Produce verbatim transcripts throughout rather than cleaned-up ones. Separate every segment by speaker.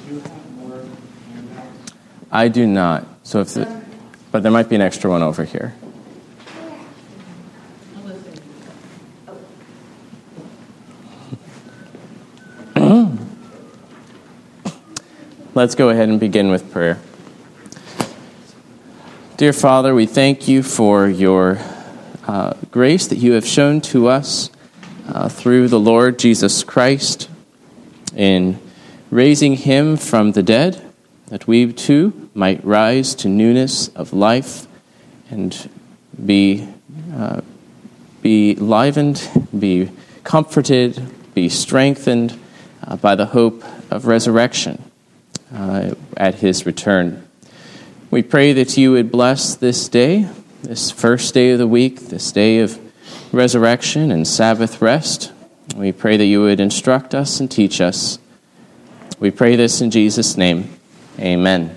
Speaker 1: I do not. So if the, but there might be an extra one over here. Let's go ahead and begin with prayer. Dear Father, we thank you for your uh, grace that you have shown to us uh, through the Lord Jesus Christ in raising him from the dead, that we too might rise to newness of life and be uh, be livened, be comforted, be strengthened uh, by the hope of resurrection uh, at his return. We pray that you would bless this day, this first day of the week, this day of resurrection and Sabbath rest. We pray that you would instruct us and teach us. We pray this in Jesus' name. Amen.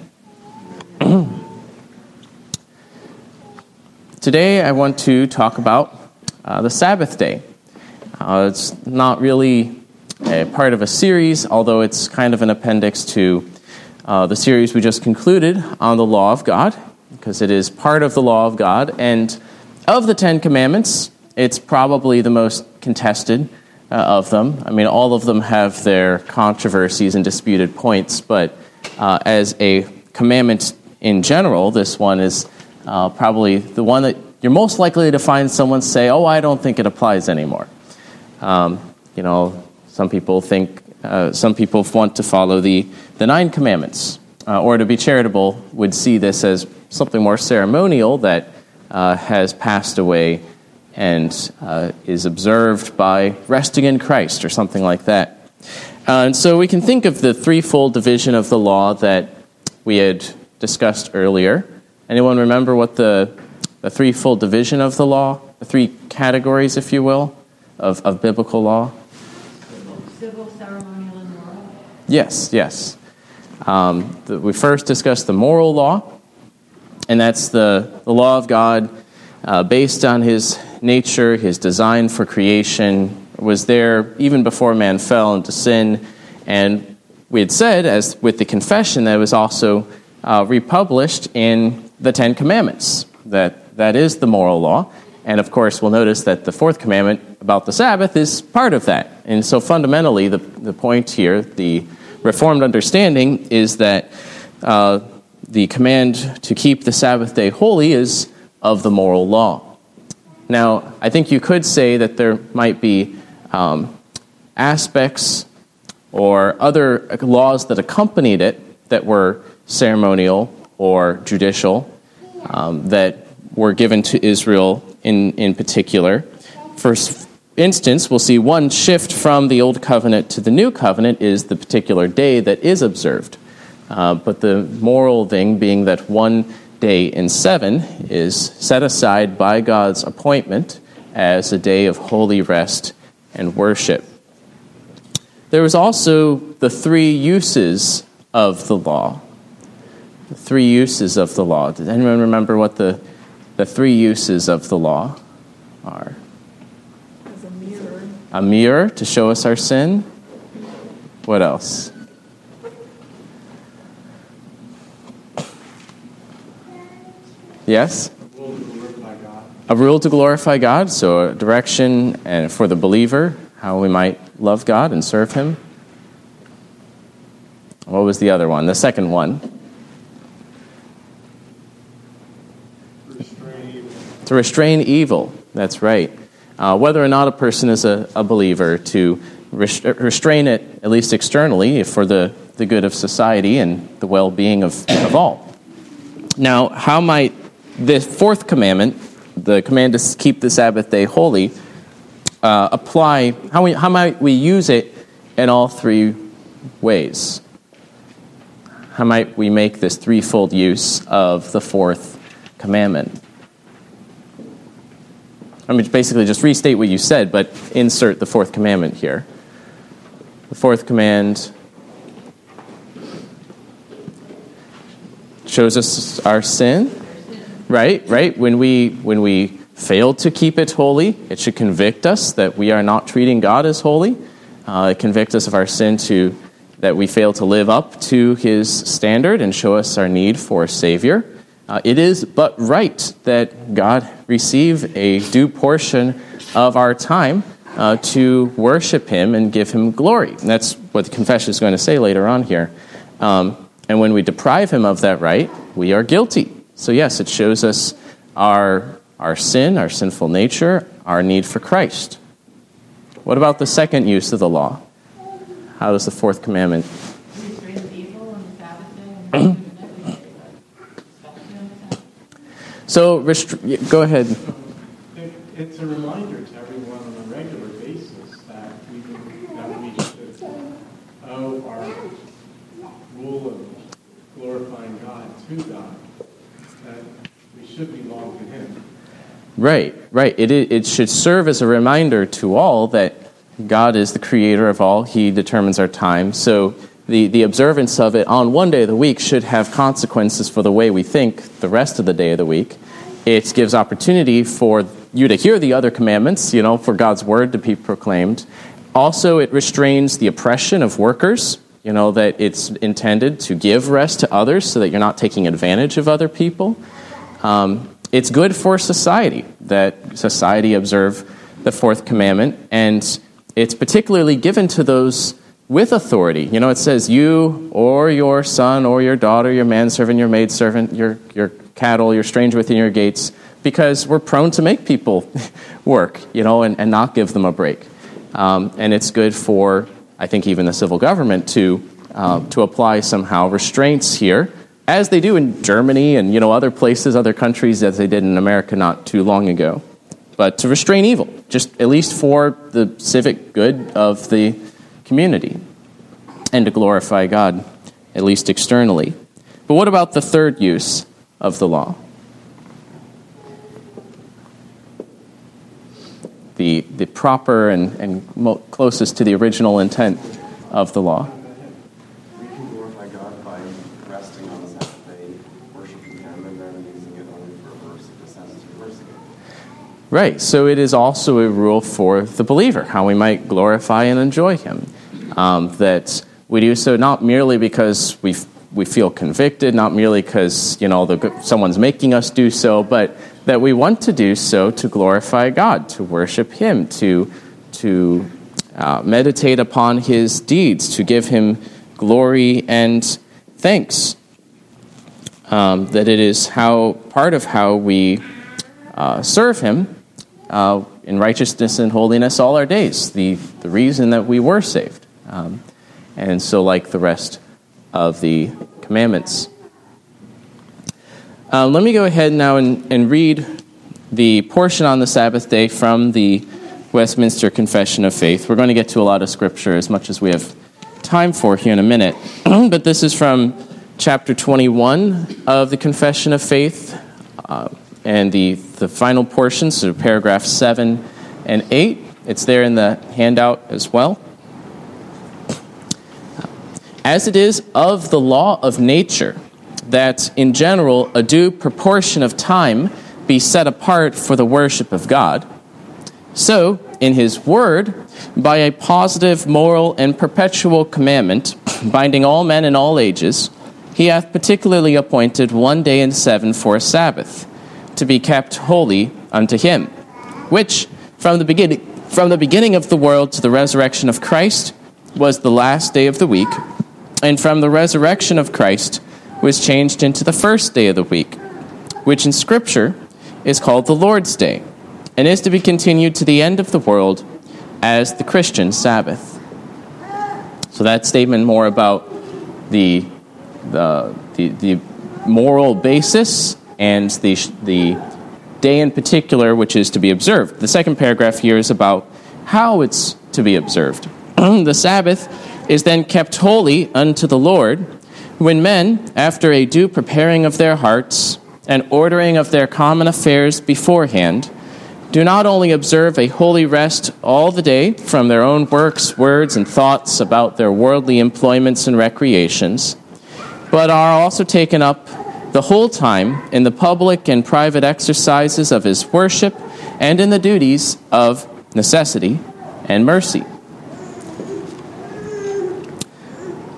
Speaker 1: Today I want to talk about uh, the Sabbath day. Uh, it's not really a part of a series, although it's kind of an appendix to uh, the series we just concluded on the law of God, because it is part of the law of God. And of the Ten Commandments, it's probably the most contested uh, of them. I mean, all of them have their controversies and disputed points, but uh, as a commandment in general, this one is uh, probably the one that you're most likely to find someone say, oh, I don't think it applies anymore. Um, you know, some people think, uh, some people want to follow the, the Nine Commandments, uh, or to be charitable would see this as something more ceremonial that uh, has passed away and uh, is observed by resting in Christ or something like that. Uh, and so we can think of the threefold division of the law that we had discussed earlier. Anyone remember what the, the threefold division of the law, the three categories, if you will, of, of biblical law?
Speaker 2: Civil, ceremonial, and moral.
Speaker 1: Yes, yes. Um, the, we first discussed the moral law, and that's the, the law of God uh, based on his nature, his design for creation, was there even before man fell into sin. And we had said, as with the confession, that it was also uh, republished in the Ten Commandments, that that is the moral law. And of course, we'll notice that the fourth commandment about the Sabbath is part of that. And so fundamentally, the, the point here, the Reformed understanding, is that uh, the command to keep the Sabbath day holy is of the moral law. Now, I think you could say that there might be um, aspects or other laws that accompanied it that were ceremonial or judicial um, that were given to Israel in, in particular. For instance, we'll see one shift from the Old Covenant to the New Covenant is the particular day that is observed. Uh, but the moral thing being that one day in seven is set aside by God's appointment as a day of holy rest and worship. There was also the three uses of the law. The three uses of the law. Does anyone remember what the, the three uses of the law are?
Speaker 2: As a mirror.
Speaker 1: A mirror to show us our sin. What else? Yes? A rule to glorify God, so a direction and for the believer, how we might love God and serve him. What was the other one? The second one.
Speaker 3: Restrain evil.
Speaker 1: To restrain evil, that's right. Uh, whether or not a person is a, a believer, to rest- restrain it, at least externally, for the, the good of society and the well-being of, of all. Now, how might the fourth commandment, the command to keep the Sabbath day holy, uh, apply, how, we, how might we use it in all three ways? How might we make this threefold use of the fourth commandment? I mean, basically just restate what you said, but insert the fourth commandment here. The fourth command shows us our sin. Right, right. When we when we fail to keep it holy, it should convict us that we are not treating God as holy. Uh, it convicts us of our sin to that we fail to live up to his standard and show us our need for a Savior, uh, it is but right that God receive a due portion of our time uh, to worship him and give him glory. And that's what the confession is going to say later on here. Um, and when we deprive him of that right, we are guilty. So yes, it shows us our, our sin, our sinful nature, our need for Christ. What about the second use of the law? How does the fourth commandment?
Speaker 2: Restrain the evil on the Sabbath day and the day, especially on the Sabbath.
Speaker 1: So, restri- go ahead.
Speaker 3: It, it's a reminder to everyone on a regular basis that we, that we should owe our rule of glorifying God to God, that we should belong to him.
Speaker 1: Right, right. It it should serve as a reminder to all that God is the creator of all. He determines our time. So the, the observance of it on one day of the week should have consequences for the way we think the rest of the day of the week. It gives opportunity for you to hear the other commandments, you know, for God's word to be proclaimed. Also, it restrains the oppression of workers, you know, that it's intended to give rest to others so that you're not taking advantage of other people. Um, it's good for society, that society observe the fourth commandment, and it's particularly given to those with authority. You know, it says you or your son or your daughter, your manservant, your maidservant, your, your cattle, your stranger within your gates, because we're prone to make people work, you know, and, and not give them a break. Um, and it's good for, I think, even the civil government to uh, to apply somehow restraints here, as they do in Germany and, you know, other places, other countries, as they did in America not too long ago. But to restrain evil, just at least for the civic good of the community, and to glorify God, at least externally. But what about the third use of the law? The the proper and, and mo- closest to the original intent of the law.
Speaker 4: We can glorify God by resting on the Sabbath day, worshiping him, and then using it only for a verse if it says to reverse again.
Speaker 1: Right, so it is also a rule for the believer, how we might glorify and enjoy him. Um, that we do so not merely because we we feel convicted, not merely because, you know, the, someone's making us do so, but that we want to do so to glorify God, to worship him, to, to uh, meditate upon his deeds, to give him glory and thanks. Um, that it is how part of how we uh, serve him uh, in righteousness and holiness all our days, the, the reason that we were saved. Um, and so like the rest of the commandments. Uh, let me go ahead now and, and read the portion on the Sabbath day from the Westminster Confession of Faith. We're going to get to a lot of scripture as much as we have time for here in a minute. But this is from chapter twenty-one of the Confession of Faith, uh, and the, the final portions, so paragraphs seven and eight. It's there in the handout as well. As it is of the law of nature, that in general a due proportion of time be set apart for the worship of God, so in his word, by a positive, moral, and perpetual commandment, binding all men in all ages, he hath particularly appointed one day in seven for a Sabbath, to be kept holy unto him, which from the beginning, from the beginning of the world to the resurrection of Christ was the last day of the week, and from the resurrection of Christ was changed into the first day of the week, which in Scripture is called the Lord's Day, and is to be continued to the end of the world as the Christian Sabbath. So that statement more about the the the, the moral basis and the the day in particular which is to be observed. The second paragraph here is about how it's to be observed. The Sabbath is then kept holy unto the Lord when men, after a due preparing of their hearts and ordering of their common affairs beforehand, do not only observe a holy rest all the day from their own works, words, and thoughts about their worldly employments and recreations, but are also taken up the whole time in the public and private exercises of his worship and in the duties of necessity and mercy.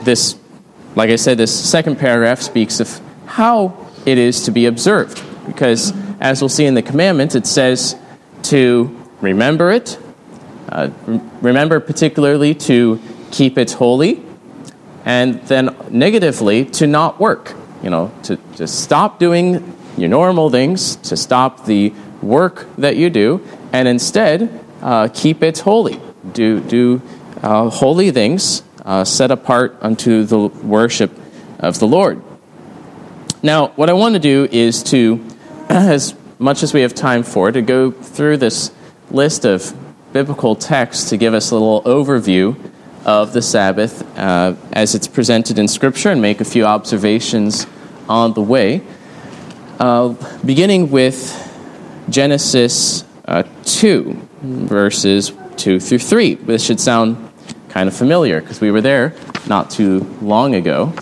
Speaker 1: this, like I said, this second paragraph speaks of how it is to be observed. Because, as we'll see in the commandment, it says to remember it, uh, remember particularly to keep it holy, and then negatively to not work. You know, to, to stop doing your normal things, to stop the work that you do, and instead uh, keep it holy. Do do uh, holy things uh, set apart unto the worship of the Lord. Now, what I want to do is to, as much as we have time for, to go through this list of biblical texts to give us a little overview of the Sabbath uh, as it's presented in Scripture, and make a few observations on the way. Uh, beginning with Genesis uh, two, verses two through three. This should sound kind of familiar because we were there not too long ago.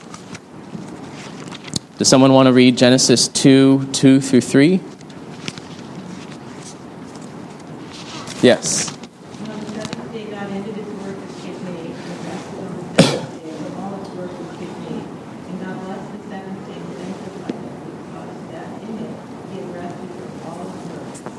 Speaker 1: Does someone want to read Genesis two, two through three? Yes.
Speaker 2: On the seventh day, God ended his work which he had made, and rested on the seventh day from all his work which he had made. And God blessed the seventh day and sanctified it, because that in it he had rested from all his work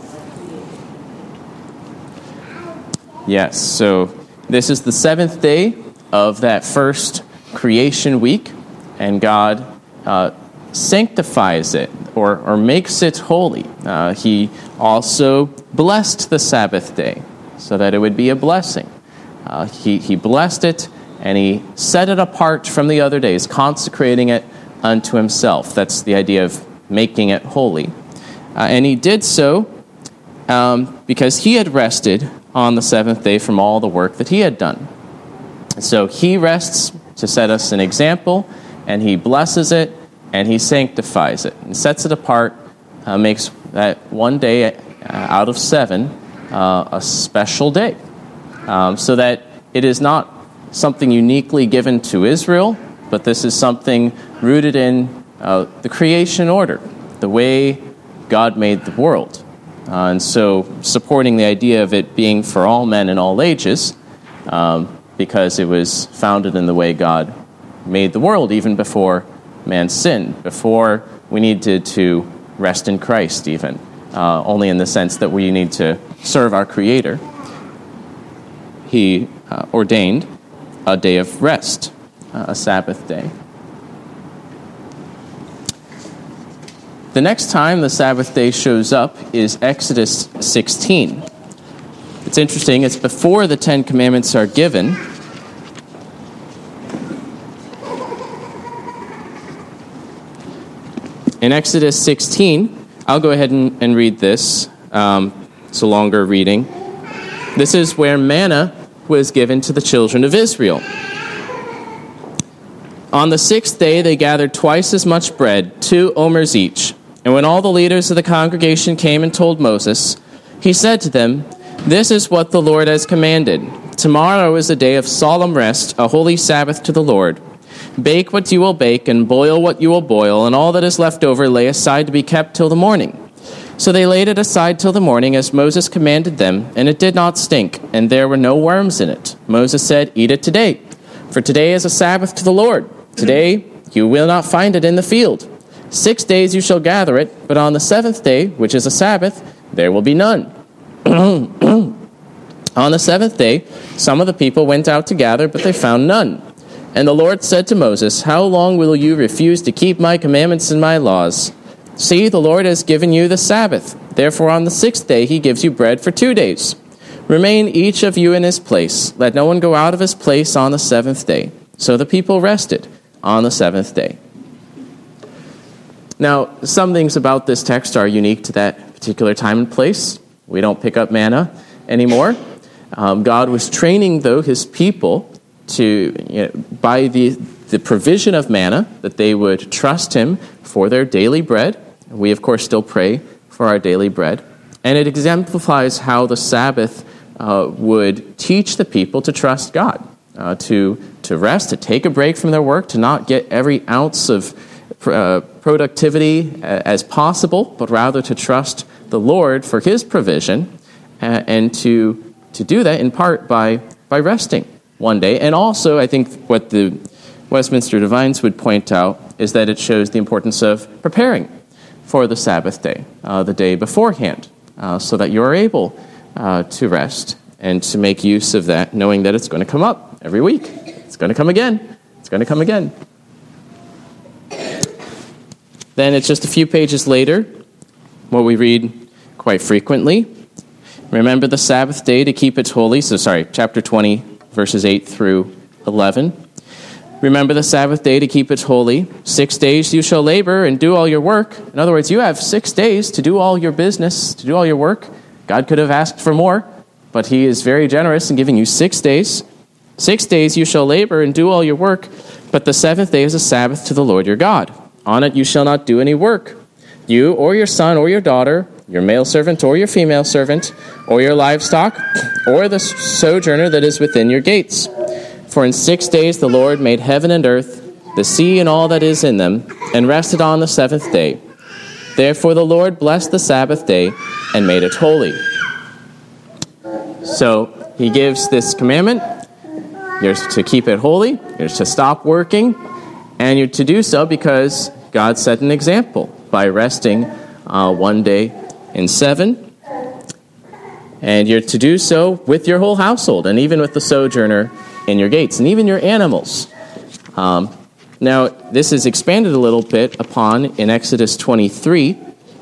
Speaker 2: which he had made.
Speaker 1: Yes, so this is the seventh day of that first creation week, and God uh, sanctifies it, or, or makes it holy. Uh, he also blessed the Sabbath day, so that it would be a blessing. Uh, he, he blessed it, and he set it apart from the other days, consecrating it unto himself. That's the idea of making it holy. Uh, and he did so um, because he had rested on the seventh day from all the work that he had done. So he rests to set us an example, and he blesses it, and he sanctifies it, and sets it apart, uh, makes that one day uh, out of seven uh, a special day, um, so that it is not something uniquely given to Israel, but this is something rooted in uh, the creation order, the way God made the world. Uh, and so supporting the idea of it being for all men in all ages, um, because it was founded in the way God made the world, even before man sinned, before we needed to rest in Christ even, uh, only in the sense that we need to serve our Creator. He uh, ordained a day of rest, uh, a Sabbath day. The next time the Sabbath day shows up is Exodus sixteen. It's interesting, it's before the Ten Commandments are given. In Exodus sixteen, I'll go ahead and, and read this. Um, it's a longer reading. This is where manna was given to the children of Israel. On the sixth day, they gathered twice as much bread, two omers each. And when all the leaders of the congregation came and told Moses, he said to them, "This is what the Lord has commanded. Tomorrow is a day of solemn rest, a holy Sabbath to the Lord. Bake what you will bake, and boil what you will boil, and all that is left over lay aside to be kept till the morning." So they laid it aside till the morning, as Moses commanded them, and it did not stink, and there were no worms in it. Moses said, "Eat it today, for today is a Sabbath to the Lord. Today you will not find it in the field. Six days you shall gather it, but on the seventh day, which is a Sabbath, there will be none." On the seventh day, some of the people went out to gather, but they found none. And the Lord said to Moses, "How long will you refuse to keep my commandments and my laws? See, the Lord has given you the Sabbath. Therefore on the sixth day he gives you bread for two days. Remain each of you in his place. Let no one go out of his place on the seventh day." So the people rested on the seventh day. Now, some things about this text are unique to that particular time and place. We don't pick up manna anymore. Um, God was training, though, his people to, you know, by the, the provision of manna, that they would trust him for their daily bread. We, of course, still pray for our daily bread. And it exemplifies how the Sabbath uh, would teach the people to trust God, uh, to, to rest, to take a break from their work, to not get every ounce of uh, productivity as possible, but rather to trust the Lord for his provision, uh, and to to do that in part by by resting one day. And also, I think what the Westminster Divines would point out is that it shows the importance of preparing for the Sabbath day, uh, the day beforehand, uh, so that you are able uh, to rest and to make use of that, knowing that it's going to come up every week. It's going to come again. It's going to come again. Then it's just a few pages later, what we read quite frequently. Remember the Sabbath day to keep it holy. So sorry, chapter twenty, verses eight through eleven. Remember the Sabbath day to keep it holy. Six days you shall labor and do all your work. In other words, you have six days to do all your business, to do all your work. God could have asked for more, but he is very generous in giving you six days. Six days you shall labor and do all your work, but the seventh day is a Sabbath to the Lord your God. On it you shall not do any work. You or your son or your daughter, your male servant or your female servant, or your livestock, or the sojourner that is within your gates. For in six days the Lord made heaven and earth, the sea and all that is in them, and rested on the seventh day. Therefore the Lord blessed the Sabbath day and made it holy. So he gives this commandment. You're to keep it holy. You're to stop working. And you're to do so because God set an example by resting uh, one day in seven. And you're to do so with your whole household, and even with the sojourner in your gates, and even your animals. Um, now, this is expanded a little bit upon in Exodus twenty-three,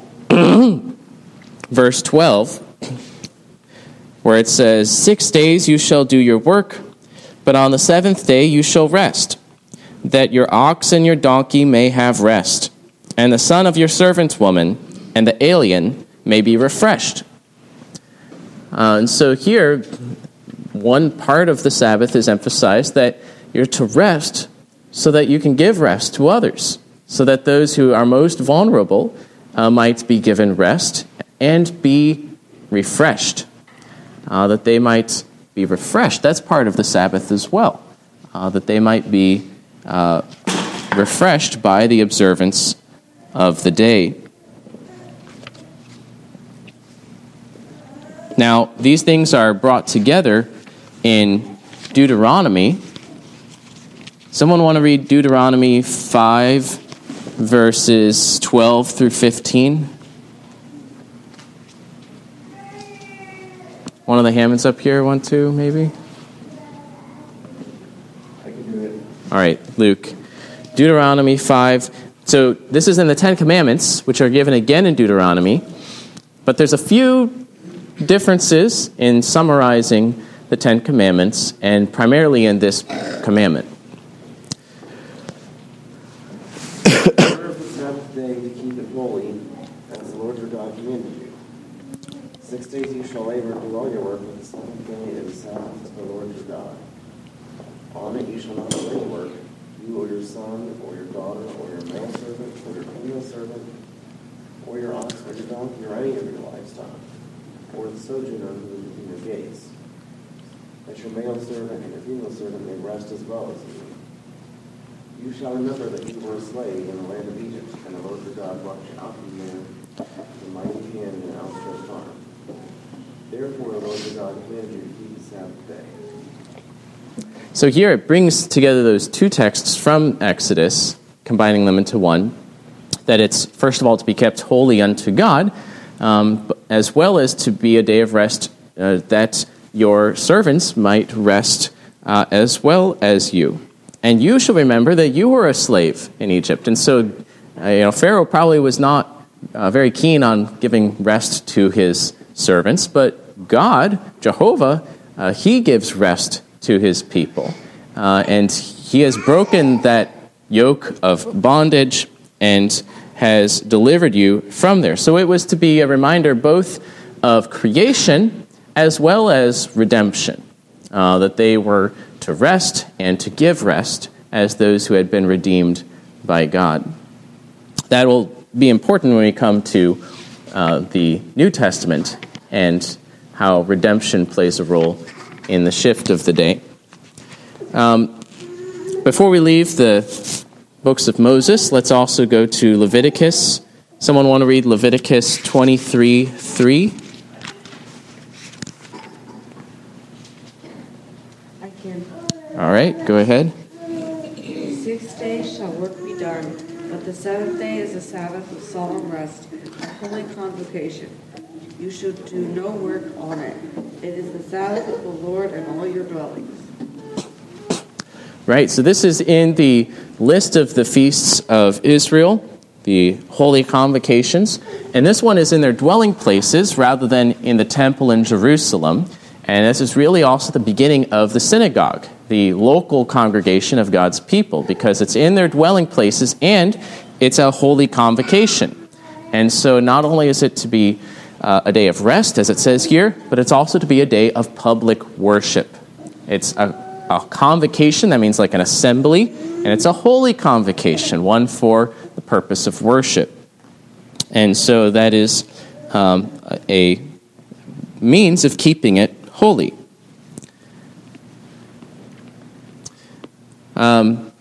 Speaker 1: verse twelve, where it says, Six days you shall do your work, but on the seventh day you shall rest, that your ox and your donkey may have rest, and the son of your servant woman and the alien may be refreshed. Uh, and so here, one part of the Sabbath is emphasized that you're to rest so that you can give rest to others, so that those who are most vulnerable uh, might be given rest and be refreshed, uh, that they might be refreshed. That's part of the Sabbath as well, uh, that they might be uh, refreshed by the observance of the day. Now, these things are brought together in Deuteronomy. Someone want to read Deuteronomy five, verses twelve through fifteen? One of the Hammonds up here, one, two, maybe?
Speaker 4: I can do it.
Speaker 1: All right, Luke. Deuteronomy five. So this is in the Ten Commandments, which are given again in Deuteronomy. But there's a few differences in summarizing the Ten Commandments, and primarily in this commandment.
Speaker 4: Observe the Sabbath day to keep it holy, as the Lord your God commanded you. Six days you shall labor and do all your work, but the seventh day is a Sabbath to the Lord your God. On it you shall not do any work, you or your son, or your daughter, or your male servant, or your female servant, or your ox, or your donkey, or any of your livestock, or the sojourner who is within your gates, that your male servant and your female servant may rest as well as you. You shall remember that you were a slave in the land of Egypt, and the Lord your God brought you out from there with a mighty hand and an outstretched arm. Therefore the Lord your God commanded you to keep the Sabbath day.
Speaker 1: So here it brings together those two texts from Exodus, combining them into one, that it's, first of all, to be kept holy unto God, um, as well as to be a day of rest uh, that your servants might rest uh, as well as you. And you shall remember that you were a slave in Egypt. And so, uh, you know, Pharaoh probably was not uh, very keen on giving rest to his servants, but God, Jehovah, uh, he gives rest to his people. Uh, and he has broken that yoke of bondage and has delivered you from there. So it was to be a reminder both of creation as well as redemption, uh, that they were to rest and to give rest as those who had been redeemed by God. That will be important when we come to uh, the New Testament and how redemption plays a role in the shift of the day. Um, before we leave the books of Moses, let's also go to Leviticus. Someone want to read Leviticus twenty-three three?
Speaker 5: I can.
Speaker 1: All right, go ahead.
Speaker 5: Six shall work be done, but the seventh day is a Sabbath of solemn rest, a holy convocation. You should do no work on it. It is the Sabbath of the Lord in all your dwellings.
Speaker 1: Right, so this is in the list of the feasts of Israel, the holy convocations. And this one is in their dwelling places rather than in the temple in Jerusalem. And this is really also the beginning of the synagogue, the local congregation of God's people, because it's in their dwelling places and it's a holy convocation. And so not only is it to be uh, a day of rest, as it says here, but it's also to be a day of public worship. It's a, a convocation, that means like an assembly, and it's a holy convocation, one for the purpose of worship. And so that is um, a means of keeping it holy. Um,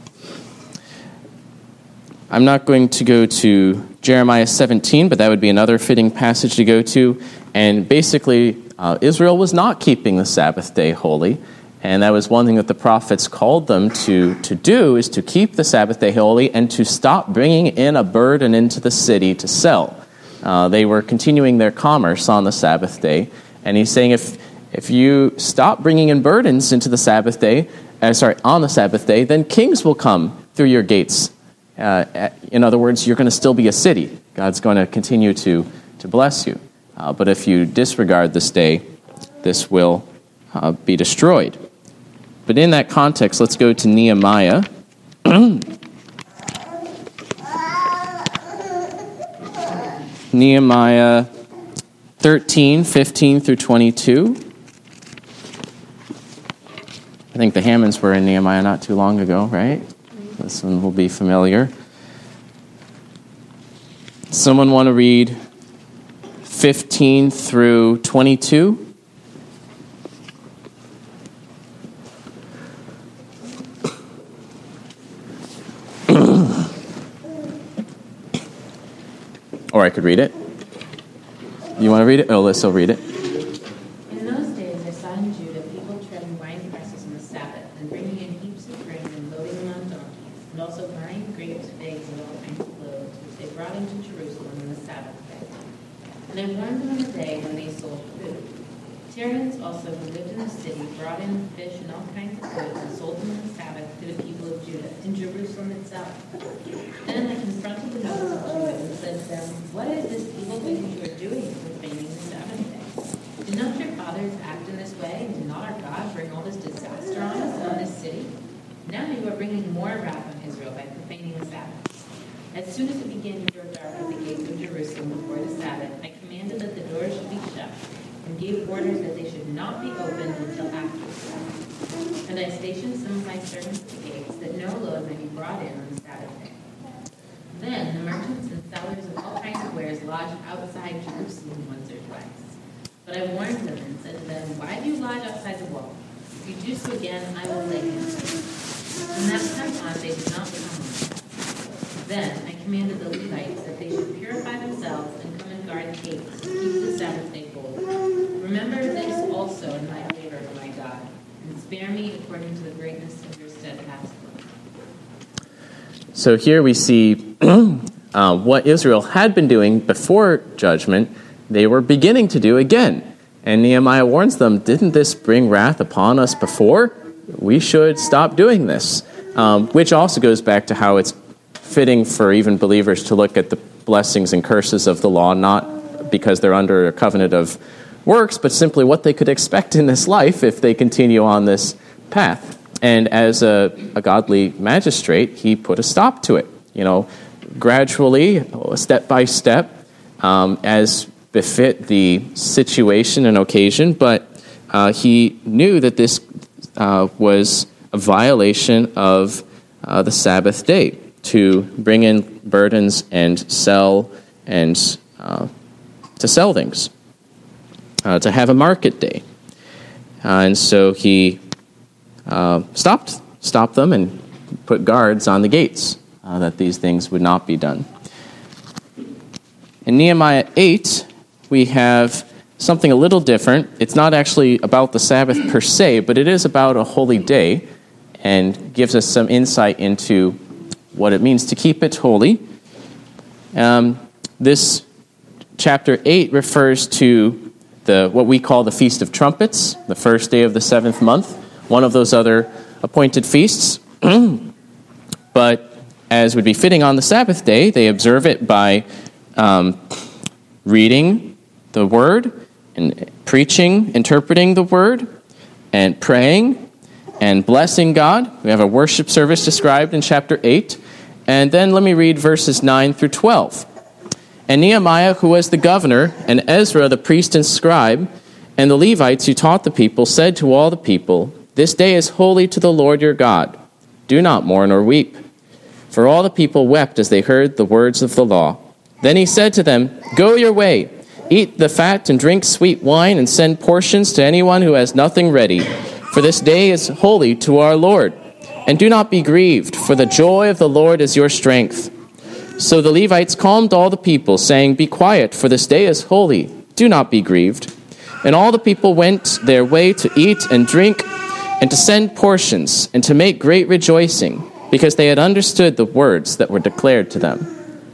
Speaker 1: I'm not going to go to Jeremiah seventeen, but that would be another fitting passage to go to. And basically, uh, Israel was not keeping the Sabbath day holy. And that was one thing that the prophets called them to, to do, is to keep the Sabbath day holy and to stop bringing in a burden into the city to sell. Uh, they were continuing their commerce on the Sabbath day. And he's saying if if you stop bringing in burdens into the Sabbath day, uh, sorry, on the Sabbath day, then kings will come through your gates. Uh, in other words, you're going to still be a city. God's going to continue to, to bless you. Uh, but if you disregard this day, this will uh, be destroyed. But in that context, let's go to Nehemiah. Nehemiah thirteen, fifteen through twenty-two. I think the Hammonds were in Nehemiah not too long ago, right? This one will be familiar. Someone want to read fifteen through twenty-two? Or I could read it. You want to read it? Oh, Alyssa will read it.
Speaker 6: In those days I saw in Judah people treading wine presses on the Sabbath, and bringing in heaps of grain and loading them on donkeys, and also buying grapes, figs, and all kinds of loaves, which they brought into Jerusalem on the Sabbath day. And I warned them on the day when they sold food. Tyrians also, who lived in the city, brought in fish and all kinds of goods and sold them on the Sabbath to the people of Judah, in Jerusalem itself. Then I confronted the nobles of Judah and said to them, "What is this evil thing that you are doing, profaning the Sabbath day? Did not your fathers act in this way, and did not our God bring all this disaster on us and on this city? Now you are bringing more wrath on Israel by profaning the Sabbath." As soon as it began to grow dark at the gates of Jerusalem before the Sabbath, I commanded that the doors should be shut, and gave orders that they should not be opened until after the Sabbath. And I stationed some of my servants at the gates, that no load may be brought in on the Sabbath day. Then the merchants and sellers of all kinds of wares lodged outside Jerusalem once or twice. But I warned them and said to them, "Why do you lodge outside the wall? If you do so again, I will lay hands on you." From that time on, they did not come on. Then I commanded the Levites that they should purify themselves and come and guard the gates, to keep the Sabbath day holy. Remember this also in my favor, my God, and spare me according to the greatness of your steadfast love.
Speaker 1: So here we see uh, what Israel had been doing before judgment, they were beginning to do again. And Nehemiah warns them, didn't this bring wrath upon us before? We should stop doing this. Um, which also goes back to how it's fitting for even believers to look at the blessings and curses of the law, not because they're under a covenant of works, but simply what they could expect in this life if they continue on this path. And as a, a godly magistrate, he put a stop to it. You know, gradually, step by step, um, as befit the situation and occasion, but uh, he knew that this uh, was a violation of uh, the Sabbath day, to bring in burdens and sell and uh, to sell things, uh, to have a market day. Uh, and so he uh, stopped, stopped them and put guards on the gates uh, that these things would not be done. In Nehemiah eight, we have something a little different. It's not actually about the Sabbath per se, but it is about a holy day and gives us some insight into what it means to keep it holy. Um, this chapter eight refers to the what we call the Feast of Trumpets, the first day of the seventh month, one of those other appointed feasts. But as would be fitting on the Sabbath day, they observe it by um, reading the Word and preaching, interpreting the Word, and praying and blessing God. We have a worship service described in chapter eight. And then let me read verses nine through twelve. And Nehemiah, who was the governor, and Ezra, the priest and scribe, and the Levites who taught the people, said to all the people, "This day is holy to the Lord your God. Do not mourn or weep." For all the people wept as they heard the words of the law. Then he said to them, "Go your way, eat the fat and drink sweet wine, and send portions to anyone who has nothing ready. For this day is holy to our Lord. And do not be grieved, for the joy of the Lord is your strength." So the Levites calmed all the people, saying, "Be quiet, for this day is holy. Do not be grieved." And all the people went their way to eat and drink, and to send portions, and to make great rejoicing, because they had understood the words that were declared to them.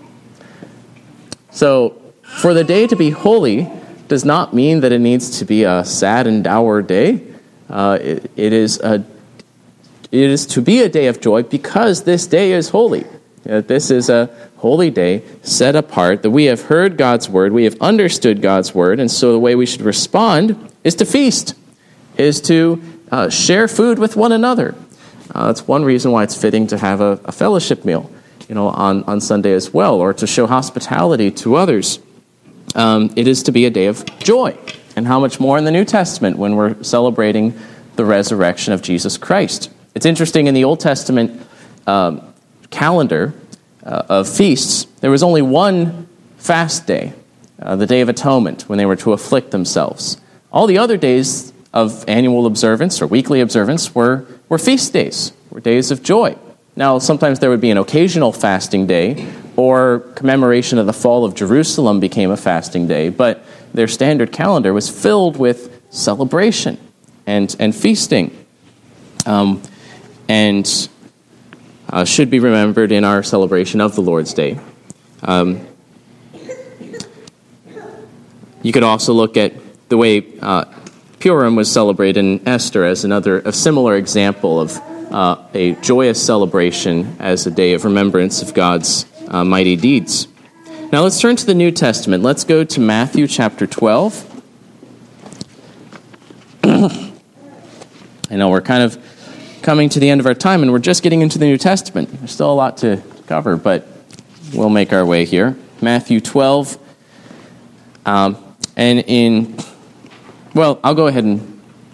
Speaker 1: So, for the day to be holy does not mean that it needs to be a sad and dour day. Uh, it, it is a, it is to be a day of joy because this day is holy. Uh, this is a holy day set apart, that we have heard God's word, we have understood God's word, and so the way we should respond is to feast, is to uh, share food with one another. Uh, that's one reason why it's fitting to have a, a fellowship meal, you know, on, on Sunday as well, or to show hospitality to others. Um, it is to be a day of joy. And how much more in the New Testament when we're celebrating the resurrection of Jesus Christ. It's interesting, in the Old Testament um, calendar uh, of feasts, there was only one fast day, uh, the Day of Atonement, when they were to afflict themselves. All the other days of annual observance or weekly observance were, were feast days, were days of joy. Now, sometimes there would be an occasional fasting day, or commemoration of the fall of Jerusalem became a fasting day, but their standard calendar was filled with celebration and, and feasting, um, and uh, should be remembered in our celebration of the Lord's Day. Um, you could also look at the way uh, Purim was celebrated in Esther as another, a similar example of uh, a joyous celebration as a day of remembrance of God's uh, mighty deeds. Now let's turn to the New Testament. Let's go to Matthew chapter twelve. I know we're kind of coming to the end of our time, and we're just getting into the New Testament. There's still a lot to cover, but we'll make our way here. Matthew twelve. Um, and in, well, I'll go ahead and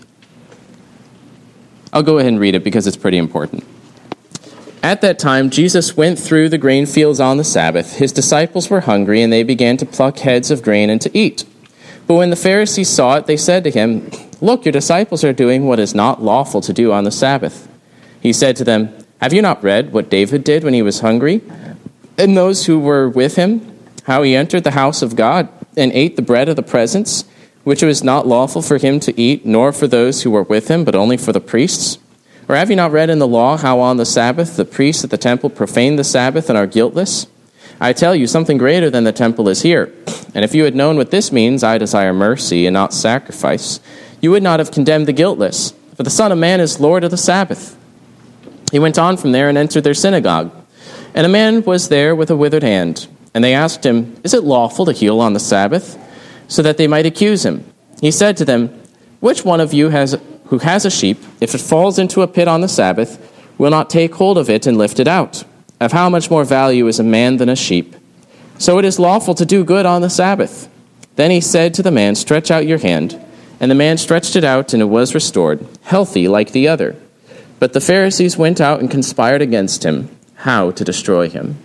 Speaker 1: I'll go ahead and read it because it's pretty important. At that time, Jesus went through the grain fields on the Sabbath. His disciples were hungry, and they began to pluck heads of grain and to eat. But when the Pharisees saw it, they said to him, "Look, your disciples are doing what is not lawful to do on the Sabbath." He said to them, "Have you not read what David did when he was hungry, and those who were with him, how he entered the house of God and ate the bread of the presence, which it was not lawful for him to eat, nor for those who were with him, but only for the priests? Or have you not read in the law how on the Sabbath the priests at the temple profane the Sabbath and are guiltless? I tell you, something greater than the temple is here. And if you had known what this means, I desire mercy and not sacrifice, you would not have condemned the guiltless. For the Son of Man is Lord of the Sabbath." He went on from there and entered their synagogue. And a man was there with a withered hand. And they asked him, "Is it lawful to heal on the Sabbath?" So that they might accuse him. He said to them, "Which one of you has who has a sheep, if it falls into a pit on the Sabbath, will not take hold of it and lift it out? Of how much more value is a man than a sheep? So it is lawful to do good on the Sabbath." Then he said to the man, "Stretch out your hand." And the man stretched it out, and it was restored, healthy like the other. But the Pharisees went out and conspired against him, how to destroy him.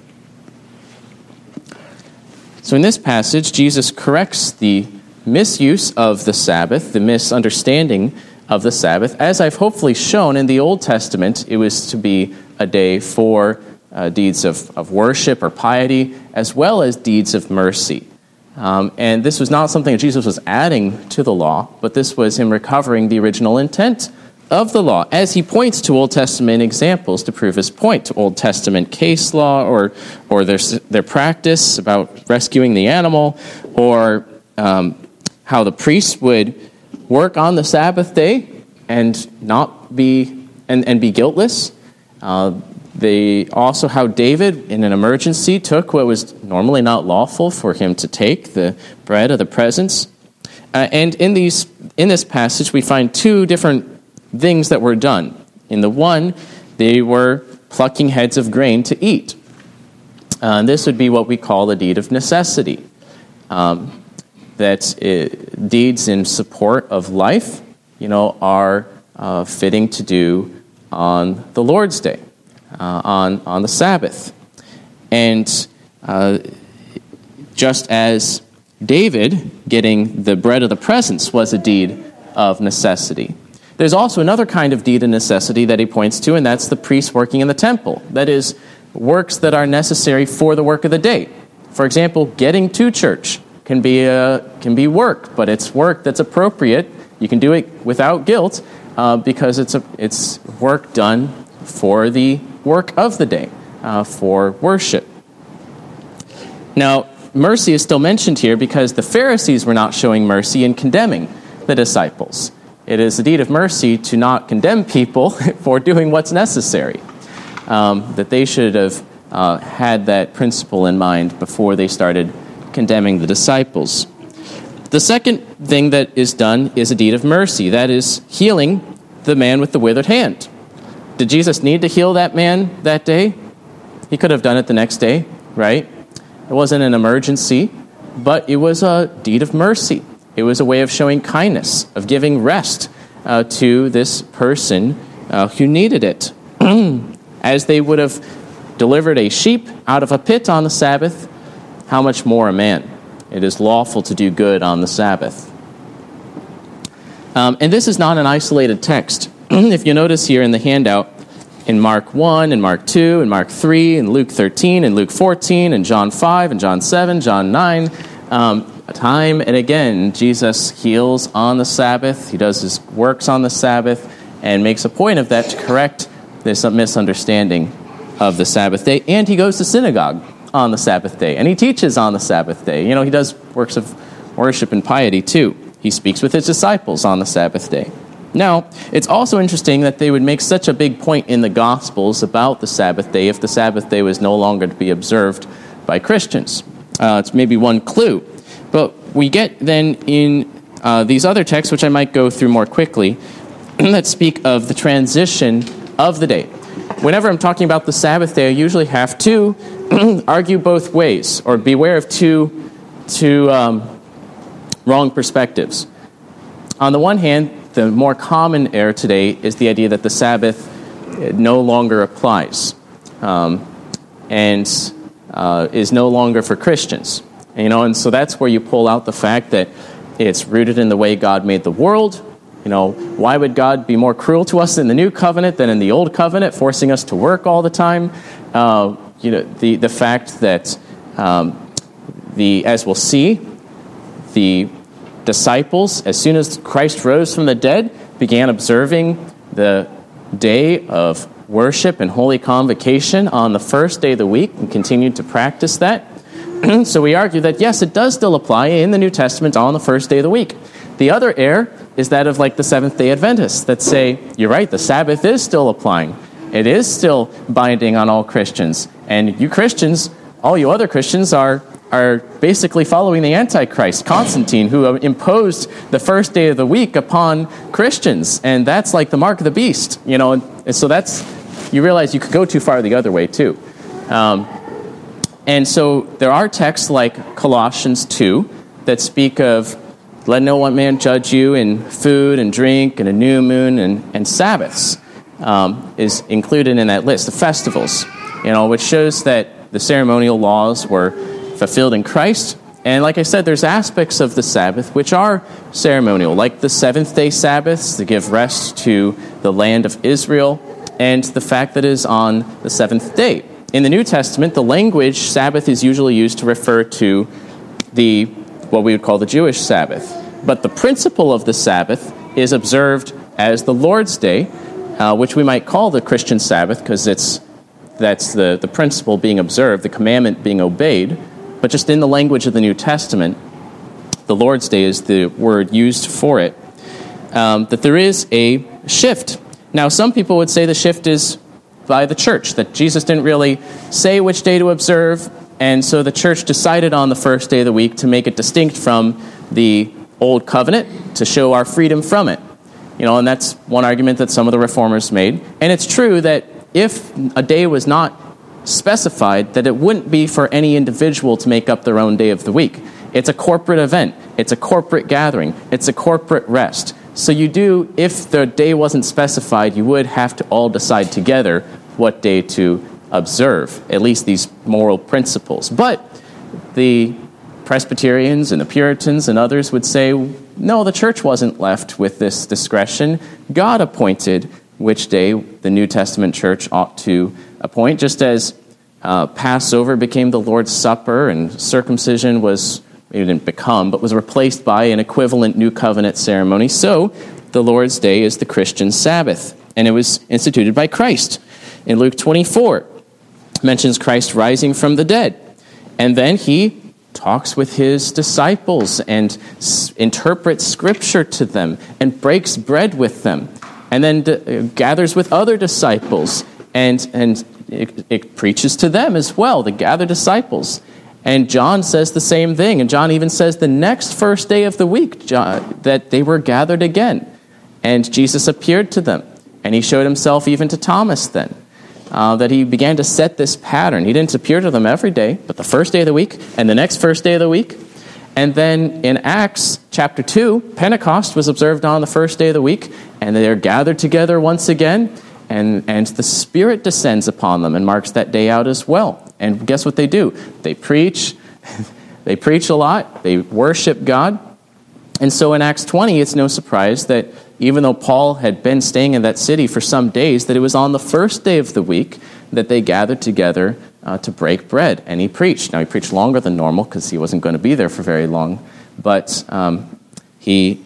Speaker 1: So in this passage, Jesus corrects the misuse of the Sabbath, the misunderstanding of the Sabbath. As I've hopefully shown, in the Old Testament, it was to be a day for uh, deeds of, of worship or piety, as well as deeds of mercy. Um, and this was not something that Jesus was adding to the law, but this was him recovering the original intent of the law, as he points to Old Testament examples to prove his point, to Old Testament case law, or or their their practice about rescuing the animal, or um, how the priest would work on the Sabbath day and not be and, and be guiltless. Uh, they also how David, in an emergency, took what was normally not lawful for him to take, the bread of the presence. Uh, and in these in this passage, we find two different things that were done. In the one, they were plucking heads of grain to eat. Uh, and this would be what we call a deed of necessity. Um, that it, deeds in support of life, you know, are uh, fitting to do on the Lord's Day, uh, on on the Sabbath, and uh, just as David getting the bread of the presence was a deed of necessity. There's also another kind of deed of necessity that he points to, and that's the priest working in the temple. That is, works that are necessary for the work of the day. For example, getting to church can be a, can be work, but it's work that's appropriate. You can do it without guilt uh, because it's a, it's work done for the work of the day, uh, for worship. Now, mercy is still mentioned here because the Pharisees were not showing mercy in condemning the disciples. It is a deed of mercy to not condemn people for doing what's necessary. Um, that they should have uh, had that principle in mind before they started condemning the disciples. The second thing that is done is a deed of mercy. That is healing the man with the withered hand. Did Jesus need to heal that man that day? He could have done it the next day, right? It wasn't an emergency, but it was a deed of mercy. It was a way of showing kindness, of giving rest uh, to this person uh, who needed it. As they would have delivered a sheep out of a pit on the Sabbath, how much more a man? It is lawful to do good on the Sabbath. Um, and this is not an isolated text. If you notice here in the handout, in Mark one, and Mark two, and Mark three, and Luke thirteen, and Luke fourteen, and John five, and John seven, John nine, um, time and again, Jesus heals on the Sabbath. He does his works on the Sabbath and makes a point of that to correct this misunderstanding of the Sabbath day. And he goes to synagogue on the Sabbath day, and he teaches on the Sabbath day. You know, he does works of worship and piety too. He speaks with his disciples on the Sabbath day. Now, it's also interesting that they would make such a big point in the Gospels about the Sabbath day if the Sabbath day was no longer to be observed by Christians. Uh, it's maybe one clue. But we get then in uh, these other texts, which I might go through more quickly, that speak of the transition of the day. Whenever I'm talking about the Sabbath day, I usually have to argue both ways, or beware of two, two um, wrong perspectives. On the one hand, the more common error today is the idea that the Sabbath no longer applies um, and uh, is no longer for Christians. You know, and so that's where you pull out the fact that it's rooted in the way God made the world. You know, why would God be more cruel to us in the new covenant than in the old covenant, forcing us to work all the time? Uh, you know, the, the fact that, um, the as we'll see, the disciples, as soon as Christ rose from the dead, began observing the day of worship and holy convocation on the first day of the week and continued to practice that. So we argue that, yes, it does still apply in the New Testament on the first day of the week. The other error is that of like the Seventh-day Adventists that say, you're right, the Sabbath is still applying. It is still binding on all Christians. And you Christians, all you other Christians are are basically following the Antichrist, Constantine, who imposed the first day of the week upon Christians. And that's like the mark of the beast, you know. And so that's, you realize you could go too far the other way too. Um, and so there are texts like Colossians two that speak of, let no one man judge you in food and drink and a new moon and, and Sabbaths um, is included in that list, the festivals, you know, which shows that the ceremonial laws were fulfilled in Christ. And like I said, there's aspects of the Sabbath which are ceremonial, like the seventh-day Sabbaths to give rest to the land of Israel, and the fact that it is on the seventh day. In the New Testament, the language Sabbath is usually used to refer to the what we would call the Jewish Sabbath. But the principle of the Sabbath is observed as the Lord's Day, uh, which we might call the Christian Sabbath because it's that's the, the principle being observed, the commandment being obeyed. But just in the language of the New Testament, the Lord's Day is the word used for it, um, that there is a shift. Now, some people would say the shift is by the church, that Jesus didn't really say which day to observe, and so the church decided on the first day of the week to make it distinct from the Old Covenant to show our freedom from it. You know, and that's one argument that some of the reformers made. And it's true that if a day was not specified, that it wouldn't be for any individual to make up their own day of the week. It's a corporate event. It's a corporate gathering. It's a corporate rest. So you do, if the day wasn't specified, you would have to all decide together what day to observe, at least these moral principles. But the Presbyterians and the Puritans and others would say, no, the church wasn't left with this discretion. God appointed which day the New Testament church ought to appoint, just as uh, Passover became the Lord's Supper and circumcision was, it didn't become, but was replaced by an equivalent New Covenant ceremony. So the Lord's Day is the Christian Sabbath, and it was instituted by Christ. In Luke twenty-four, mentions Christ rising from the dead, and then he talks with his disciples and s- interprets Scripture to them and breaks bread with them, and then d- gathers with other disciples and and it, it preaches to them as well, the gathered disciples. And John says the same thing, and John even says the next first day of the week John, that they were gathered again, and Jesus appeared to them, and he showed himself even to Thomas then. Uh, that he began to set this pattern. He didn't appear to them every day, but the first day of the week and the next first day of the week. And then in Acts chapter two, Pentecost was observed on the first day of the week, and they are gathered together once again, and, and the Spirit descends upon them and marks that day out as well. And guess what they do? They preach. They preach a lot. They worship God. And so in Acts twenty, it's no surprise that even though Paul had been staying in that city for some days, that it was on the first day of the week that they gathered together uh, to break bread, and he preached. Now, he preached longer than normal because he wasn't going to be there for very long, but um, he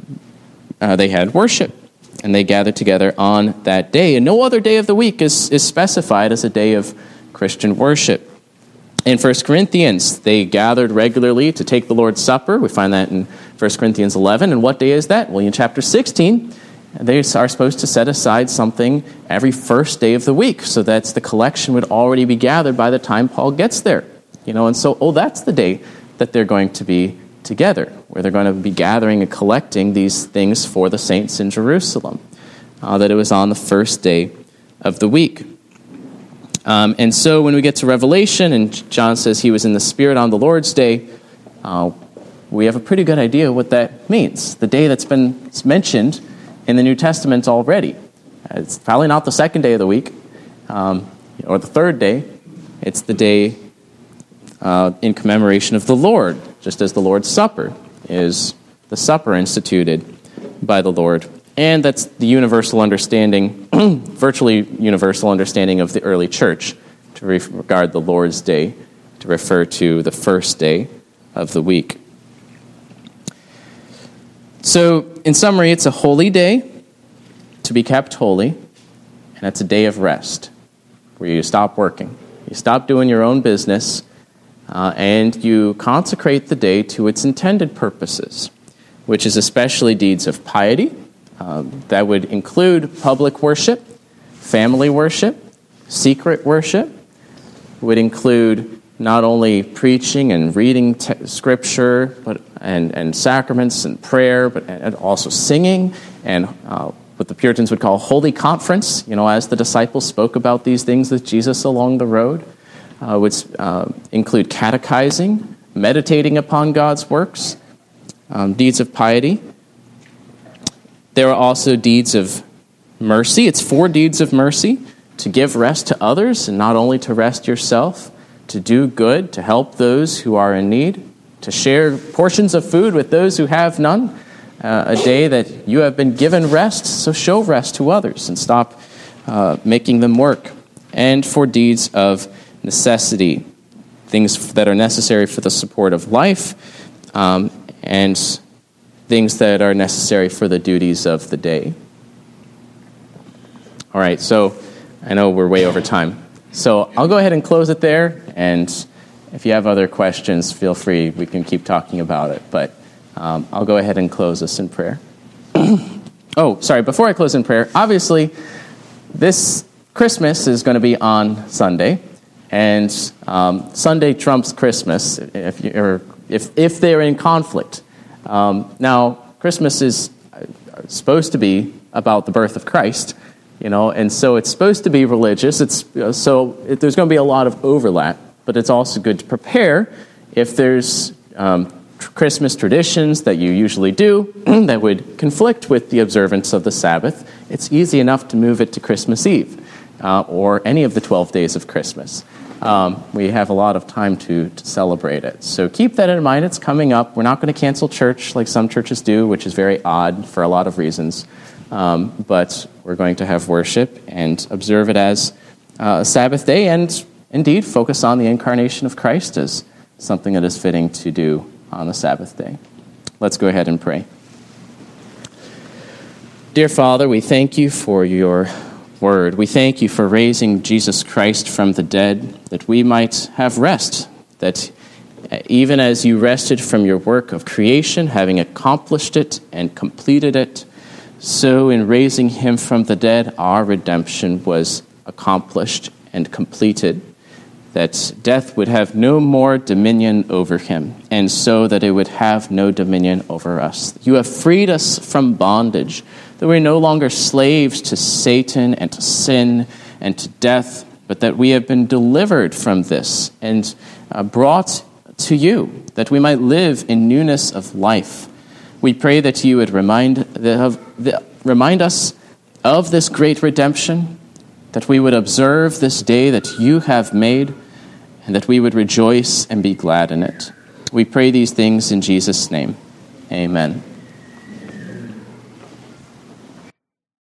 Speaker 1: uh, they had worship, and they gathered together on that day. And no other day of the week is, is specified as a day of Christian worship. In First Corinthians, they gathered regularly to take the Lord's Supper. We find that in First Corinthians eleven. And what day is that? Well, in chapter sixteen, they are supposed to set aside something every first day of the week, so that the collection would already be gathered by the time Paul gets there. You know, and so, oh, that's the day that they're going to be together, where they're going to be gathering and collecting these things for the saints in Jerusalem. Uh, that it was on the first day of the week. Um, and so when we get to Revelation, and John says he was in the Spirit on the Lord's Day, uh, we have a pretty good idea what that means. The day that's been mentioned in the New Testament already. It's probably not the second day of the week, um, or the third day. It's the day uh, in commemoration of the Lord, just as the Lord's Supper is the supper instituted by the Lord. And that's the universal understanding, virtually universal understanding of the early church, to regard the Lord's Day to refer to the first day of the week. So, in summary, it's a holy day to be kept holy, and it's a day of rest, where you stop working. You stop doing your own business, uh, and you consecrate the day to its intended purposes, which is especially deeds of piety. Um, that would include public worship, family worship, secret worship. It would include not only preaching and reading te- scripture, but and, and sacraments and prayer, but and also singing and uh, what the Puritans would call holy conference. You know, as the disciples spoke about these things with Jesus along the road, uh, would uh, include catechizing, meditating upon God's works, um, deeds of piety. There are also deeds of mercy. It's four deeds of mercy: to give rest to others and not only to rest yourself, to do good, to help those who are in need, to share portions of food with those who have none. Uh, a day that you have been given rest, so show rest to others and stop uh, making them work. And for deeds of necessity, things that are necessary for the support of life, um, and things that are necessary for the duties of the day. All right, so I know we're way over time. So I'll go ahead and close it there, and if you have other questions, feel free. We can keep talking about it, but um, I'll go ahead and close us in prayer. Oh, sorry, before I close in prayer, obviously, this Christmas is going to be on Sunday, and um, Sunday trumps Christmas if, you, or if, if they're in conflict. Um, now, Christmas is supposed to be about the birth of Christ, you know, and so it's supposed to be religious. It's so it, there's going to be a lot of overlap, but it's also good to prepare if there's um, tr- Christmas traditions that you usually do that would conflict with the observance of the Sabbath. It's easy enough to move it to Christmas Eve uh, or any of the twelve days of Christmas. Um, we have a lot of time to, to celebrate it. So keep that in mind. It's coming up. We're not going to cancel church like some churches do, which is very odd for a lot of reasons. Um, but we're going to have worship and observe it as uh, a Sabbath day and indeed focus on the incarnation of Christ as something that is fitting to do on the Sabbath day. Let's go ahead and pray. Dear Father, we thank you for your word. We thank you for raising Jesus Christ from the dead, that we might have rest, that even as you rested from your work of creation, having accomplished it and completed it, so in raising him from the dead, our redemption was accomplished and completed, that death would have no more dominion over him, and so that it would have no dominion over us. You have freed us from bondage, that we're no longer slaves to Satan and to sin and to death, but that we have been delivered from this and uh, brought to you, that we might live in newness of life. We pray that you would remind the, of the, remind us of this great redemption, that we would observe this day that you have made, and that we would rejoice and be glad in it. We pray these things in Jesus' name. Amen.